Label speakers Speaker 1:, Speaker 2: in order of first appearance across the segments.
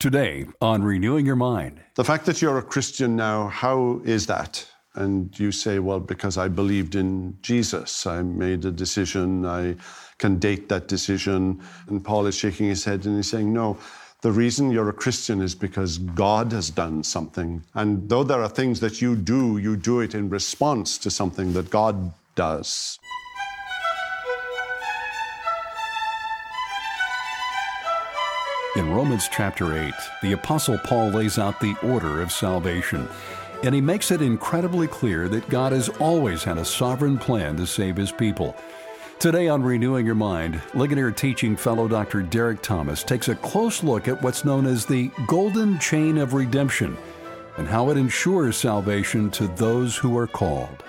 Speaker 1: Today on Renewing Your Mind.
Speaker 2: The fact that you're a Christian now, how is that? And you say, well, because I believed in Jesus. I made a decision. I can date that decision. And Paul is shaking his head and he's saying, no, the reason you're a Christian is because God has done something. And though there are things that you do it in response to something that God does.
Speaker 1: In Romans chapter 8, the Apostle Paul lays out the order of salvation, and he makes it incredibly clear that God has always had a sovereign plan to save his people. Today on Renewing Your Mind, Ligonier teaching fellow Dr. Derek Thomas takes a close look at what's known as the golden chain of redemption and how it ensures salvation to those who are called.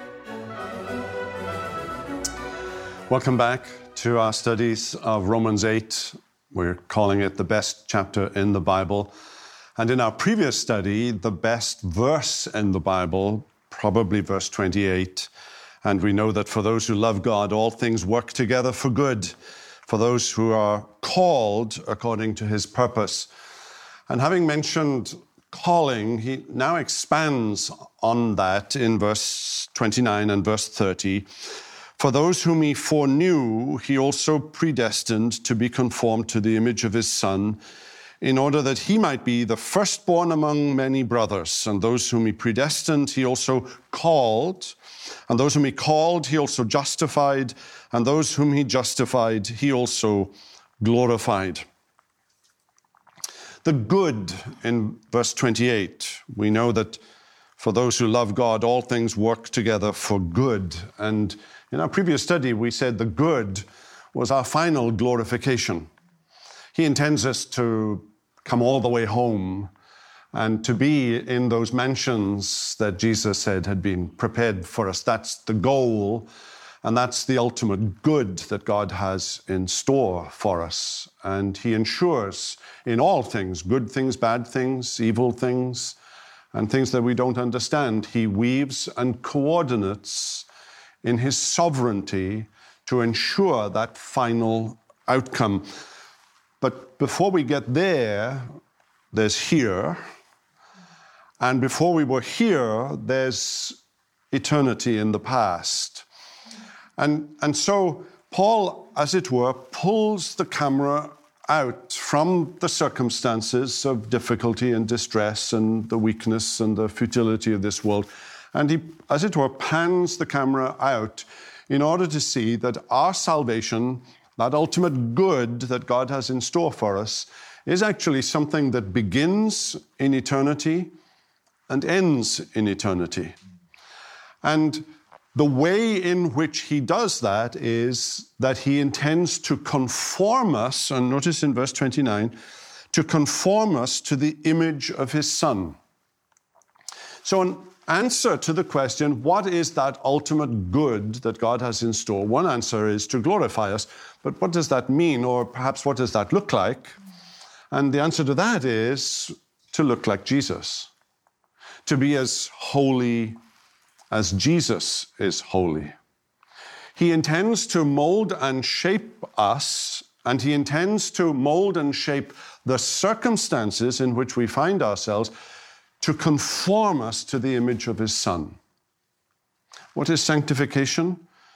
Speaker 2: Welcome back to our studies of Romans 8. We're calling it the best chapter in the Bible. And in our previous study, the best verse in the Bible, probably verse 28. And we know that for those who love God, all things work together for good, for those who are called according to his purpose. And having mentioned calling, he now expands on that in verse 29 and verse 30. For those whom he foreknew, he also predestined to be conformed to the image of his Son, in order that he might be the firstborn among many brothers. And those whom he predestined, he also called. And those whom he called, he also justified. And those whom he justified, he also glorified. The good in verse 28, we know that for those who love God, all things work together for good. And in our previous study, we said the good was our final glorification. He intends us to come all the way home and to be in those mansions that Jesus said had been prepared for us. That's the goal, and that's the ultimate good that God has in store for us. And he ensures in all things, good things, bad things, evil things, and things that we don't understand, he weaves and coordinates in his sovereignty to ensure that final outcome. But before we get there, there's here. And before we were here, there's eternity in the past. And so Paul, as it were, pulls the camera out from the circumstances of difficulty and distress and the weakness and the futility of this world. And he, as it were, pans the camera out in order to see that our salvation, that ultimate good that God has in store for us, is actually something that begins in eternity and ends in eternity. And the way in which he does that is that he intends to conform us, and notice in verse 29, to conform us to the image of his Son. So an answer to the question, what is that ultimate good that God has in store? One answer is to glorify us, but what does that mean? Or perhaps what does that look like? And the answer to that is to look like Jesus, to be as holy as Jesus is holy. He intends to mold and shape us, and he intends to mold and shape the circumstances in which we find ourselves to conform us to the image of his Son. What is sanctification?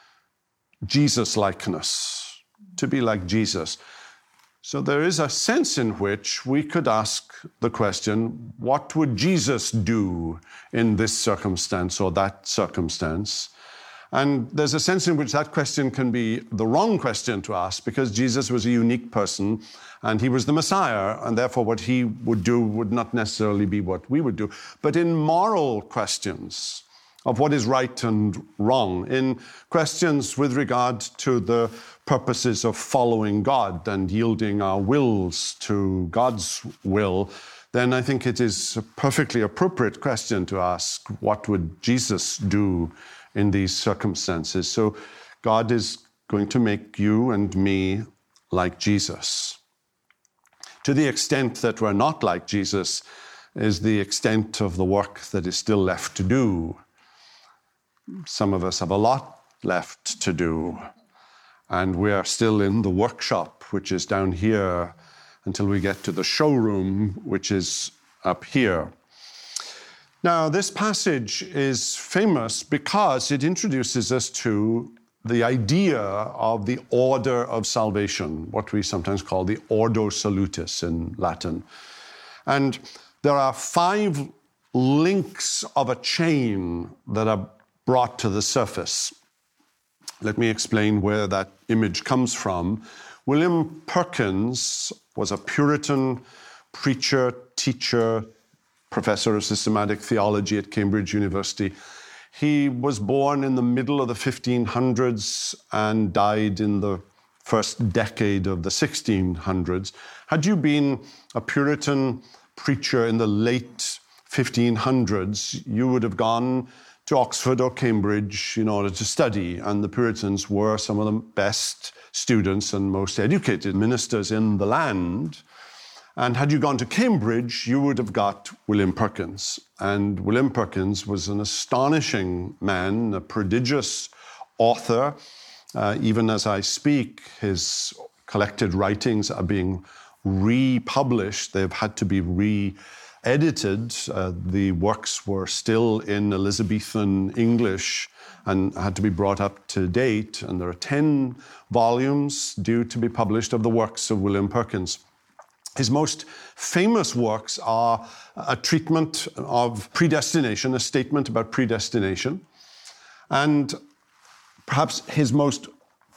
Speaker 2: Jesus-likeness, to be like Jesus. So there is a sense in which we could ask the question, what would Jesus do in this circumstance or that circumstance? And there's a sense in which that question can be the wrong question to ask because Jesus was a unique person and he was the Messiah, and therefore what he would do would not necessarily be what we would do. But in moral questions of what is right and wrong, in questions with regard to the purposes of following God and yielding our wills to God's will, then I think it is a perfectly appropriate question to ask, what would Jesus do in these circumstances? So God is going to make you and me like Jesus. To the extent that we're not like Jesus is the extent of the work that is still left to do. Some of us have a lot left to do. And we are still in the workshop, which is down here. until we get to the showroom, which is up here. Now, this passage is famous because it introduces us to the idea of the order of salvation, what we sometimes call the Ordo Salutis in Latin. And there are 5 links of a chain that are brought to the surface. Let me explain where that image comes from. William Perkins was a Puritan preacher, teacher, professor of systematic theology at Cambridge University. He was born in the middle of the 1500s and died in the first decade of the 1600s. Had you been a Puritan preacher in the late 1500s, you would have gone to Oxford or Cambridge in order to study, and the Puritans were some of the best students and most educated ministers in the land. And had you gone to Cambridge, you would have got William Perkins. And William Perkins was an astonishing man, a prodigious author. Even as I speak, his collected writings are being republished. They've had to be re-edited. The works were still in Elizabethan English and had to be brought up to date. And there are 10 volumes due to be published of the works of William Perkins. His most famous works are a treatment of predestination, a statement about predestination. And perhaps his most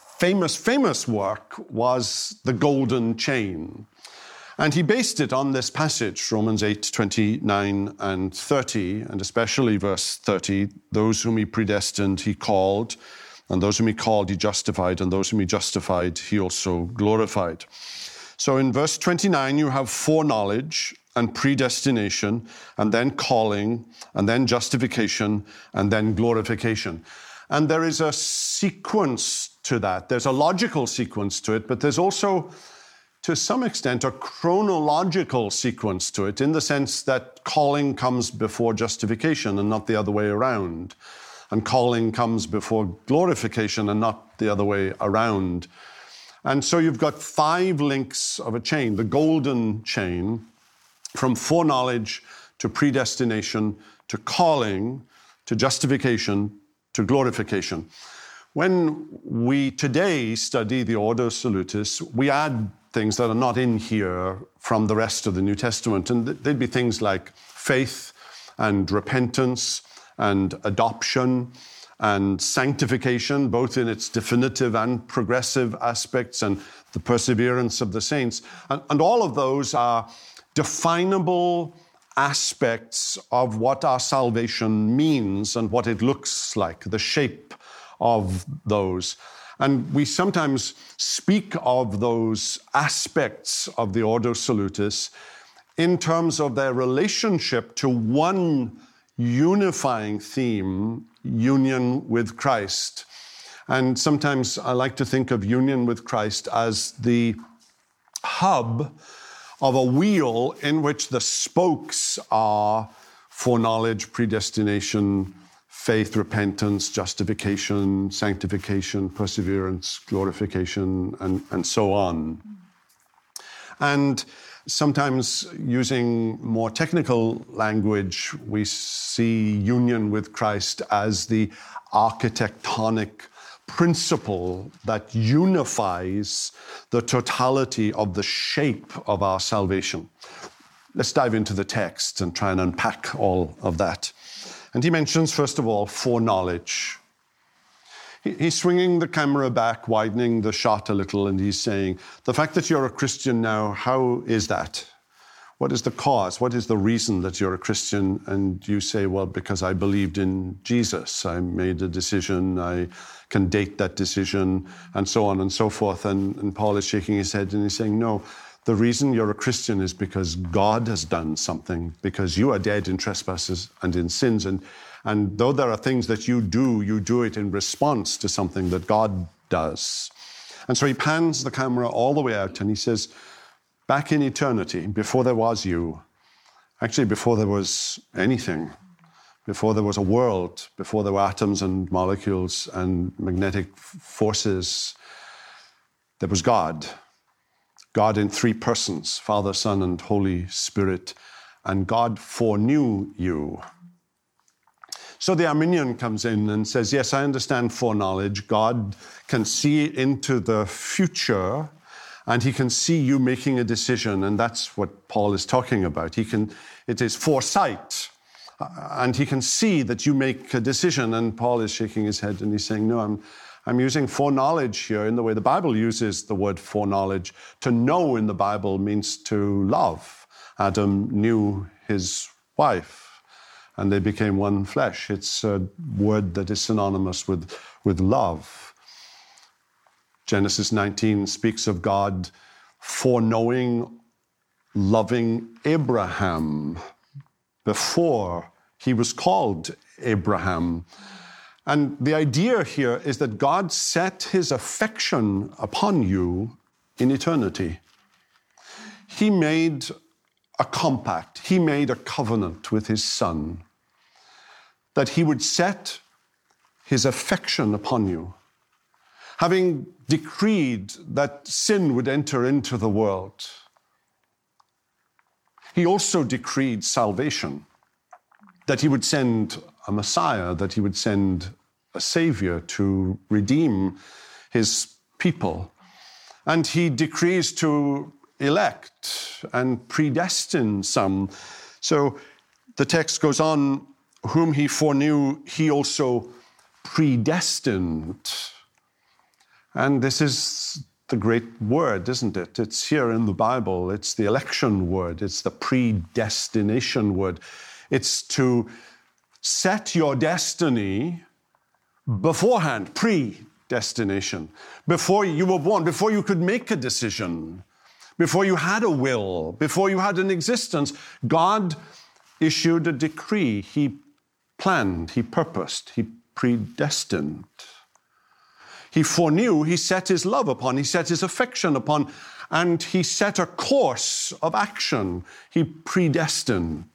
Speaker 2: famous work was The Golden Chain. And he based it on this passage, Romans 8:29 and 30, and especially verse 30, those whom he predestined, he called, and those whom he called, he justified, and those whom he justified, he also glorified. So in verse 29, you have foreknowledge and predestination, and then calling, and then justification, and then glorification. And there is a sequence to that. There's a logical sequence to it, but there's also, to some extent, a chronological sequence to it, in the sense that calling comes before justification and not the other way around. And calling comes before glorification and not the other way around. And so you've got 5 links of a chain, the golden chain, from foreknowledge to predestination to calling to justification to glorification. When we today study the Ordo Salutis, we add things that are not in here from the rest of the New Testament. And they'd be things like faith and repentance and adoption and sanctification, both in its definitive and progressive aspects, and the perseverance of the saints. And all of those are definable aspects of what our salvation means and what it looks like, the shape of those. And we sometimes speak of those aspects of the Ordo Salutis in terms of their relationship to one unifying theme, union with Christ. And sometimes I like to think of union with Christ as the hub of a wheel in which the spokes are foreknowledge, predestination, faith, repentance, justification, sanctification, perseverance, glorification, and so on. And sometimes, using more technical language, we see union with Christ as the architectonic principle that unifies the totality of the shape of our salvation. Let's dive into the text and try and unpack all of that. And he mentions, first of all, foreknowledge. He's swinging the camera back, widening the shot a little, and he's saying, the fact that you're a Christian now, how is that? What is the cause? What is the reason that you're a Christian? And you say, well, because I believed in Jesus. I made a decision. I can date that decision, and so on and so forth. And Paul is shaking his head and he's saying, no, the reason you're a Christian is because God has done something, because you are dead in trespasses and in sins. And though there are things that you do it in response to something that God does. And so he pans the camera all the way out and he says, back in eternity, before there was you, actually before there was anything, before there was a world, before there were atoms and molecules and magnetic forces, there was God. God in three persons, Father, Son, and Holy Spirit, and God foreknew you. So the Arminian comes in and says, yes, I understand foreknowledge. God can see into the future, and he can see you making a decision, and that's what Paul is talking about. It is foresight, and he can see that you make a decision, and Paul is shaking his head, and he's saying, no, I'm using foreknowledge here in the way the Bible uses the word foreknowledge. To know in the Bible means to love. Adam knew his wife, and they became one flesh. It's a word that is synonymous with love. Genesis 19 speaks of God foreknowing, loving Abraham before he was called Abraham. And the idea here is that God set his affection upon you in eternity. He made a compact, he made a covenant with his Son, that he would set his affection upon you. Having decreed that sin would enter into the world, he also decreed salvation, that he would send a Messiah, that he would send a Savior to redeem his people. And he decrees to elect and predestine some. So the text goes on, whom he foreknew, he also predestined. And this is the great word, isn't it? It's here in the Bible. It's the election word. It's the predestination word. It's to set your destiny beforehand, predestination. Before you were born, before you could make a decision, before you had a will, before you had an existence, God issued a decree. He planned, he purposed, he predestined. He foreknew, he set his love upon, he set his affection upon, and he set a course of action. He predestined.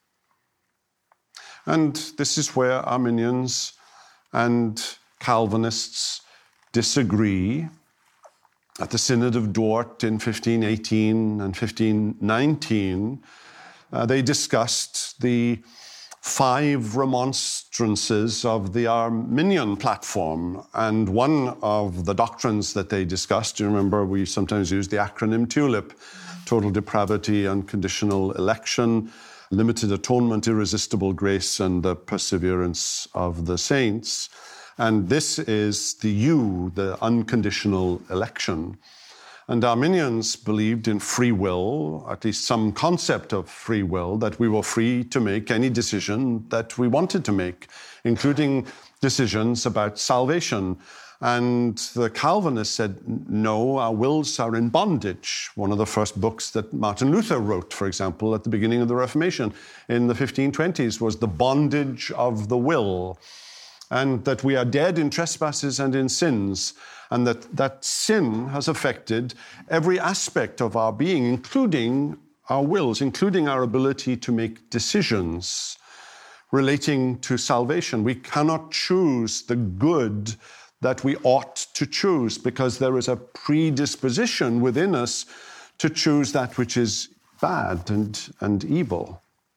Speaker 2: And this is where Arminians and Calvinists disagree. At the Synod of Dort in 1518 and 1519, they discussed the 5 remonstrances of the Arminian platform. And one of the doctrines that they discussed, you remember we sometimes use the acronym TULIP, total depravity, unconditional election, limited atonement, irresistible grace, and the perseverance of the saints. And this is the U, the unconditional election. And Arminians believed in free will, at least some concept of free will, that we were free to make any decision that we wanted to make, including decisions about salvation. And the Calvinists said, no, our wills are in bondage. One of the first books that Martin Luther wrote, for example, at the beginning of the Reformation in the 1520s was The Bondage of the Will, and that we are dead in trespasses and in sins, and that sin has affected every aspect of our being, including our wills, including our ability to make decisions relating to salvation. We cannot choose the good that we ought to choose because there is a predisposition within us to choose that which is bad and evil.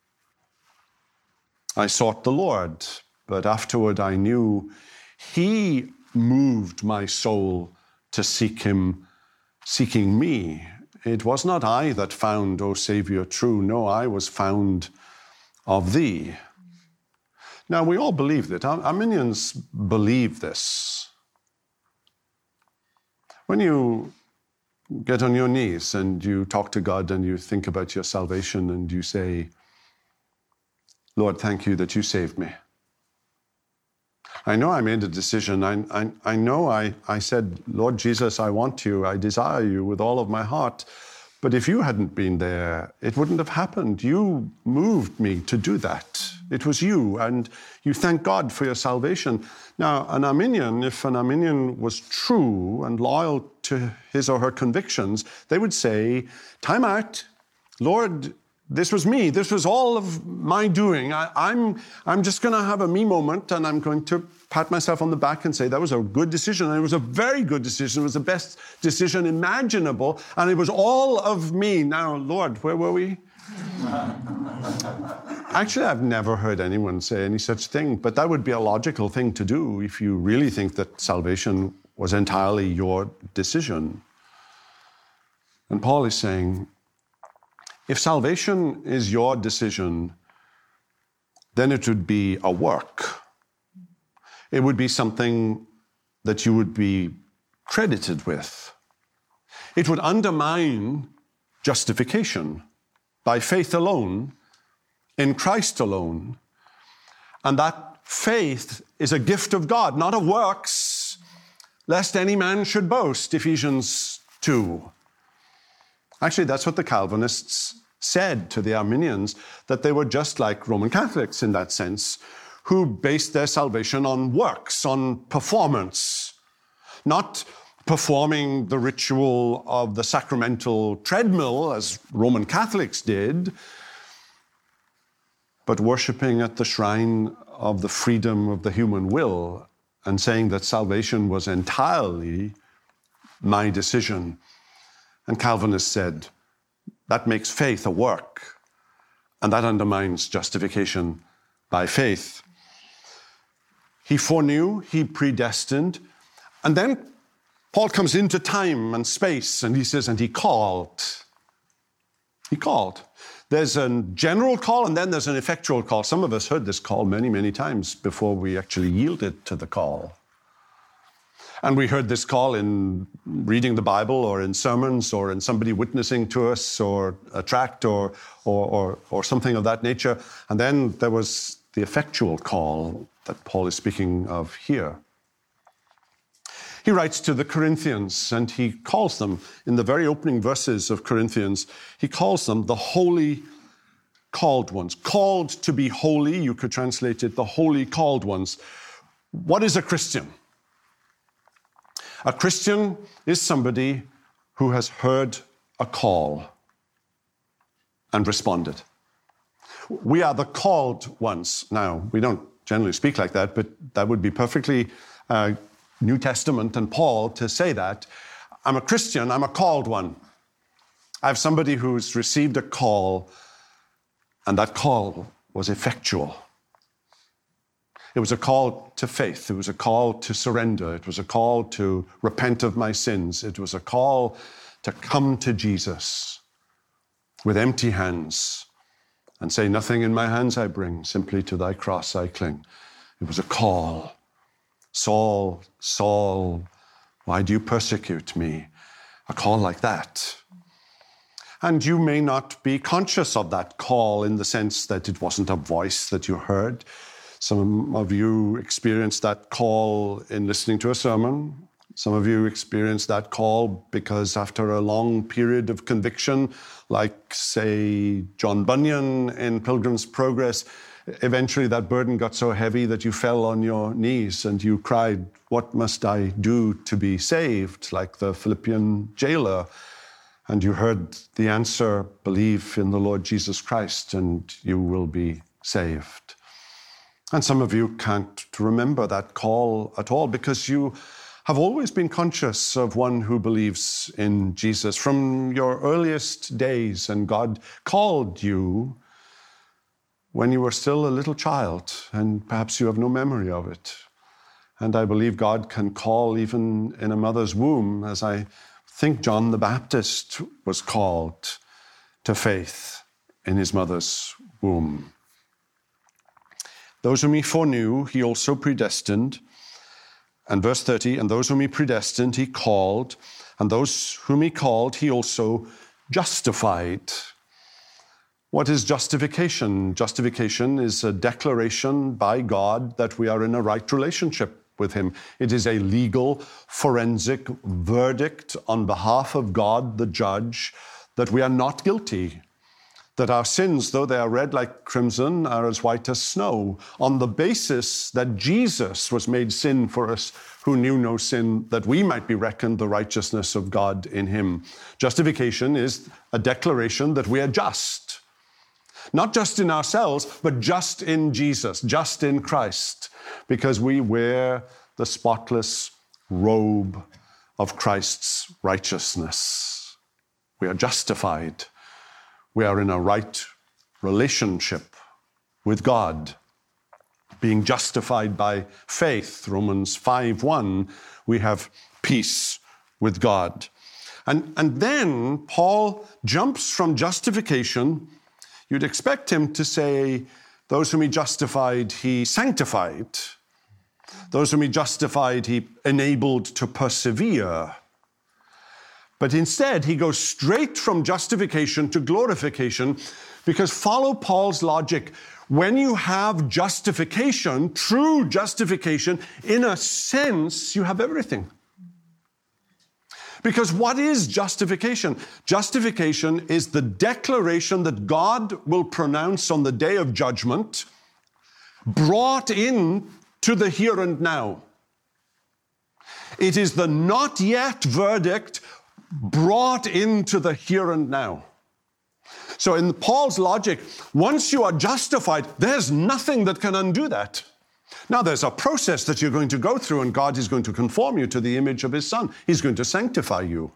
Speaker 2: I sought the Lord, but afterward I knew he moved my soul to seek him, seeking me. It was not I that found, O Savior, true. No, I was found of thee. Now, we all believe that. Arminians believe this. When you get on your knees and you talk to God and you think about your salvation and you say, Lord, thank you that you saved me. I know I made a decision. I know I said, Lord Jesus, I want you. I desire you with all of my heart. But if you hadn't been there, it wouldn't have happened. You moved me to do that. It was you, and you thank God for your salvation. Now, an Arminian, if an Arminian was true and loyal to his or her convictions, they would say, time out. Lord, this was me. This was all of my doing. I'm just going to have a me moment, and I'm going to pat myself on the back and say that was a good decision. And it was a very good decision. It was the best decision imaginable. And it was all of me. Now, Lord, where were we? Actually, I've never heard anyone say any such thing, but that would be a logical thing to do if you really think that salvation was entirely your decision. And Paul is saying, if salvation is your decision, then it would be a work. It would be something that you would be credited with. It would undermine justification by faith alone, in Christ alone. And that faith is a gift of God, not of works, lest any man should boast, Ephesians 2. Actually, that's what the Calvinists said to the Arminians, that they were just like Roman Catholics in that sense, who based their salvation on works, on performance, not performing the ritual of the sacramental treadmill, as Roman Catholics did, but worshiping at the shrine of the freedom of the human will and saying that salvation was entirely my decision. And Calvinists said, that makes faith a work, and that undermines justification by faith. He foreknew, he predestined, and then Paul comes into time and space, and he says, and he called. He called. There's a general call, and then there's an effectual call. Some of us heard this call many, many times before we actually yielded to the call. And we heard this call in reading the Bible or in sermons or in somebody witnessing to us or a tract or something of that nature. And then there was the effectual call that Paul is speaking of here. He writes to the Corinthians, and he calls them, in the very opening verses of Corinthians, he calls them the holy called ones. Called to be holy, you could translate it, the holy called ones. What is a Christian? A Christian is somebody who has heard a call and responded. We are the called ones. Now, we don't generally speak like that, but that would be perfectly New Testament and Paul to say that. I'm a Christian, I'm a called one. I have somebody who's received a call, and that call was effectual. It was a call to faith. It was a call to surrender. It was a call to repent of my sins. It was a call to come to Jesus with empty hands and say, nothing in my hands I bring, simply to thy cross I cling. It was a call. Saul, Saul, why do you persecute me? A call like that. And you may not be conscious of that call in the sense that it wasn't a voice that you heard. Some of you experienced that call in listening to a sermon. Some of you experienced that call because after a long period of conviction, like, say, John Bunyan in Pilgrim's Progress, eventually that burden got so heavy that you fell on your knees and you cried, what must I do to be saved? Like the Philippian jailer. And you heard the answer, believe in the Lord Jesus Christ and you will be saved. And some of you can't remember that call at all because you have always been conscious of one who believes in Jesus from your earliest days, and God called you when you were still a little child, and perhaps you have no memory of it. And I believe God can call even in a mother's womb, as I think John the Baptist was called to faith in his mother's womb. Those whom he foreknew, he also predestined. And verse 30, and those whom he predestined, he called. And those whom he called, he also justified. What is justification? Justification is a declaration by God that we are in a right relationship with him. It is a legal, forensic verdict on behalf of God, the judge, that we are not guilty. That our sins, though they are red like crimson, are as white as snow, on the basis that Jesus was made sin for us who knew no sin, that we might be reckoned the righteousness of God in him. Justification is a declaration that we are just, not just in ourselves, but just in Jesus, just in Christ, because we wear the spotless robe of Christ's righteousness. We are justified. We are in a right relationship with God. Being justified by faith, Romans 5:1, we have peace with God. And then Paul jumps from justification. You'd expect him to say, those whom he justified, he sanctified. Those whom he justified, he enabled to persevere. But instead, he goes straight from justification to glorification, because follow Paul's logic. When you have justification, true justification, in a sense, you have everything. Because what is justification? Justification is the declaration that God will pronounce on the day of judgment, brought in to the here and now. It is the not yet verdict brought into the here and now. So in Paul's logic, once you are justified, there's nothing that can undo that. Now, there's a process that you're going to go through, and God is going to conform you to the image of his Son. He's going to sanctify you.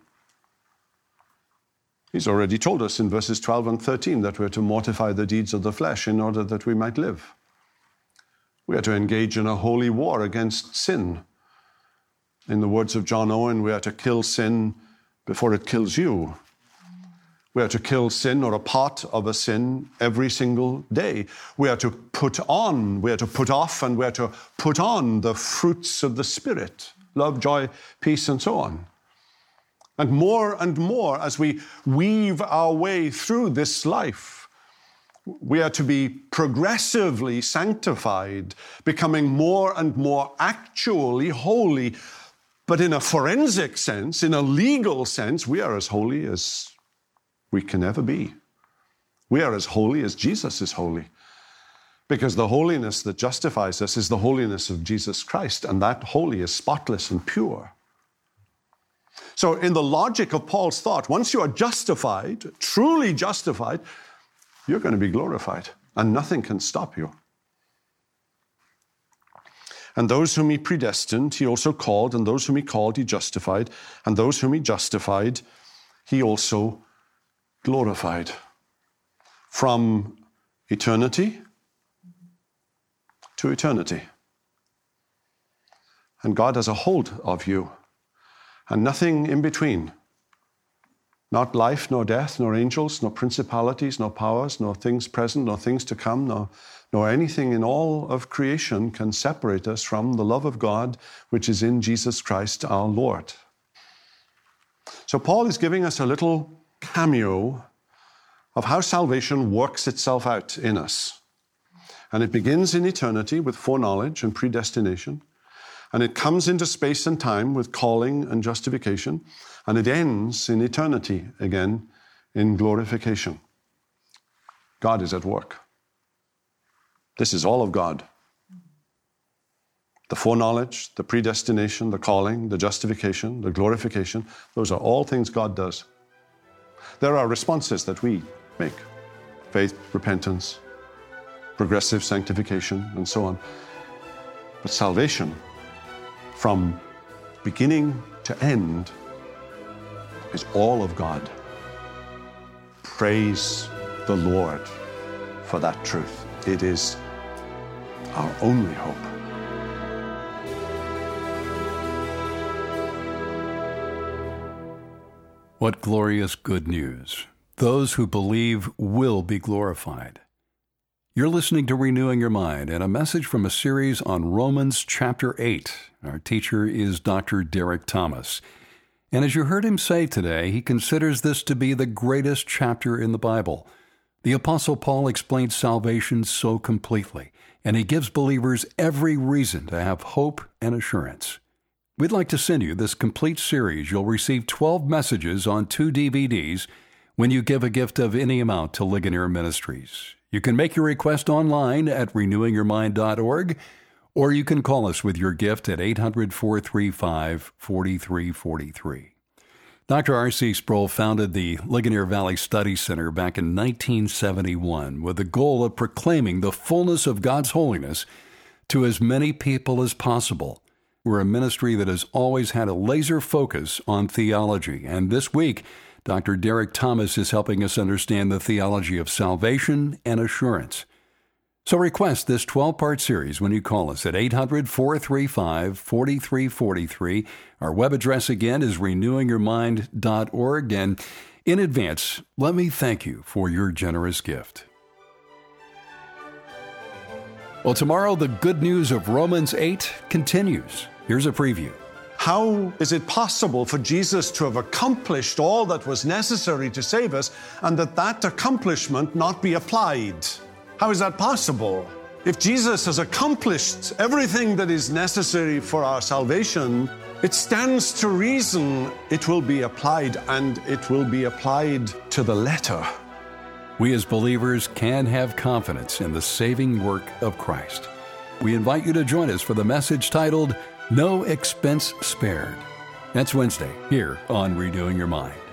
Speaker 2: He's already told us in verses 12 and 13 that we're to mortify the deeds of the flesh in order that we might live. We are to engage in a holy war against sin. In the words of John Owen, we are to kill sin before it kills you. We are to kill sin or a part of a sin every single day. We are to put on, we are to put off, and we are to put on the fruits of the Spirit, love, joy, peace, and so on. And more as we weave our way through this life, we are to be progressively sanctified, becoming more and more actually holy. But in a forensic sense, in a legal sense, we are as holy as we can ever be. We are as holy as Jesus is holy. Because the holiness that justifies us is the holiness of Jesus Christ, and that holy is spotless and pure. So in the logic of Paul's thought, once you are justified, truly justified, you're going to be glorified, and nothing can stop you. And those whom he predestined, he also called, and those whom he called, he justified, and those whom he justified, he also glorified. From eternity to eternity. And God has a hold of you, and nothing in between. Not life, nor death, nor angels, nor principalities, nor powers, nor things present, nor things to come, nor anything in all of creation can separate us from the love of God, which is in Jesus Christ our Lord. So Paul is giving us a little cameo of how salvation works itself out in us. And it begins in eternity with foreknowledge and predestination. And it comes into space and time with calling and justification. And it ends in eternity again in glorification. God is at work. This is all of God. The foreknowledge, the predestination, the calling, the justification, the glorification, those are all things God does. There are responses that we make. Faith, repentance, progressive sanctification, and so on. But salvation, from beginning to end, is all of God. Praise the Lord for that truth. It is our only hope.
Speaker 1: What glorious good news. Those who believe will be glorified. You're listening to Renewing Your Mind and a message from a series on Romans chapter 8. Our teacher is Dr. Derek Thomas. And as you heard him say today, he considers this to be the greatest chapter in the Bible. The Apostle Paul explains salvation so completely, and he gives believers every reason to have hope and assurance. We'd like to send you this complete series. You'll receive 12 messages on 2 DVDs when you give a gift of any amount to Ligonier Ministries. You can make your request online at renewingyourmind.org, or you can call us with your gift at 800-435-4343. Dr. R.C. Sproul founded the Ligonier Valley Study Center back in 1971 with the goal of proclaiming the fullness of God's holiness to as many people as possible. We're a ministry that has always had a laser focus on theology, and this week, Dr. Derek Thomas is helping us understand the theology of salvation and assurance. So request this 12-part series when you call us at 800-435-4343. Our web address again is renewingyourmind.org. And in advance, let me thank you for your generous gift. Well, tomorrow the good news of Romans 8 continues. Here's a preview.
Speaker 2: How is it possible for Jesus to have accomplished all that was necessary to save us and that accomplishment not be applied? How is that possible? If Jesus has accomplished everything that is necessary for our salvation, it stands to reason it will be applied, and it will be applied to the letter.
Speaker 1: We as believers can have confidence in the saving work of Christ. We invite you to join us for the message titled, No Expense Spared. That's Wednesday here on Renewing Your Mind.